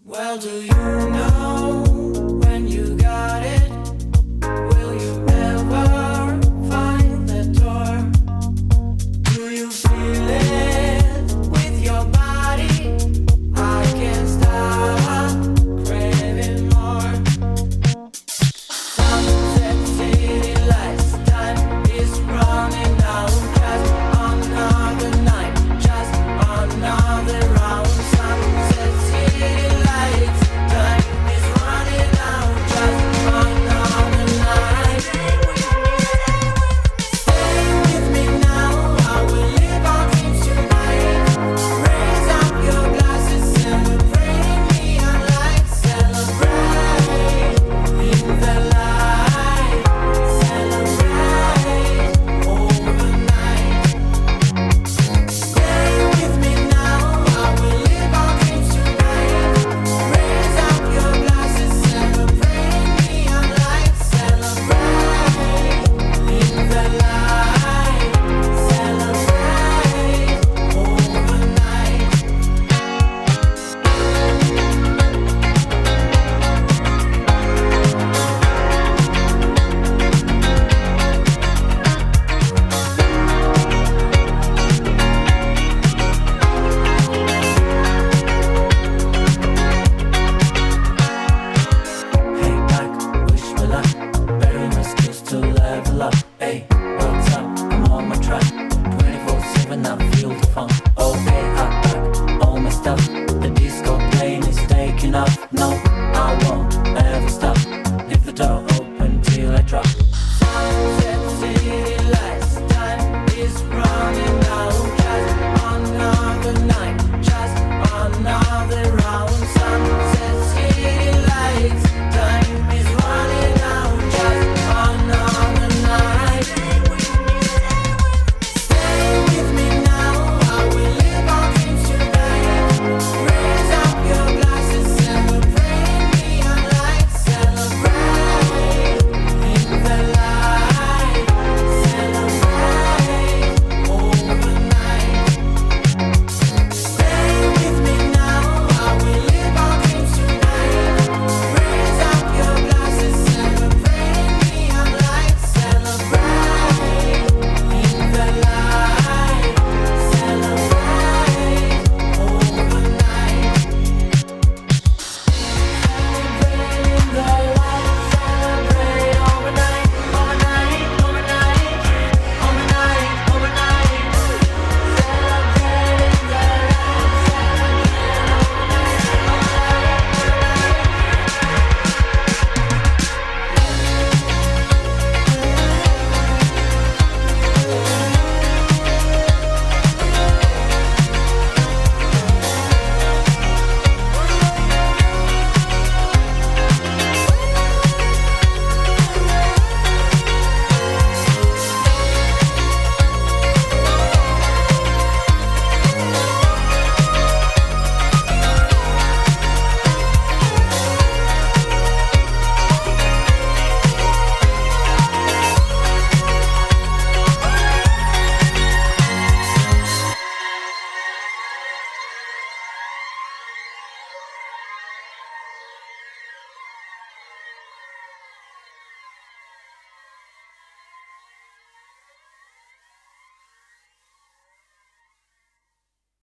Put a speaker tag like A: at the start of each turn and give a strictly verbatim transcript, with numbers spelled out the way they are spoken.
A: Well, do you know when you got it? Will you ever find the door? Do you feel it with your body? I can't stop craving more. Sunset city lights, time is running out. Just another night, just another round. Sunset city lights, time is running out. Just another night. Stay with me now, I will live our dreams tonight. Raise up your glasses, celebrate me alive. Celebrate in the light. Celebrate overnight. Stay with me now, I will live our dreams tonight. Raise up your glasses, celebrate me alive. Celebrate in the light. Celebrate overnight. Hey, back, wish me luck. Bury my skills to level up. Hey, what's up? I'm on my track. twenty-four seven, I feel the funk. Okay, I pack all my stuff.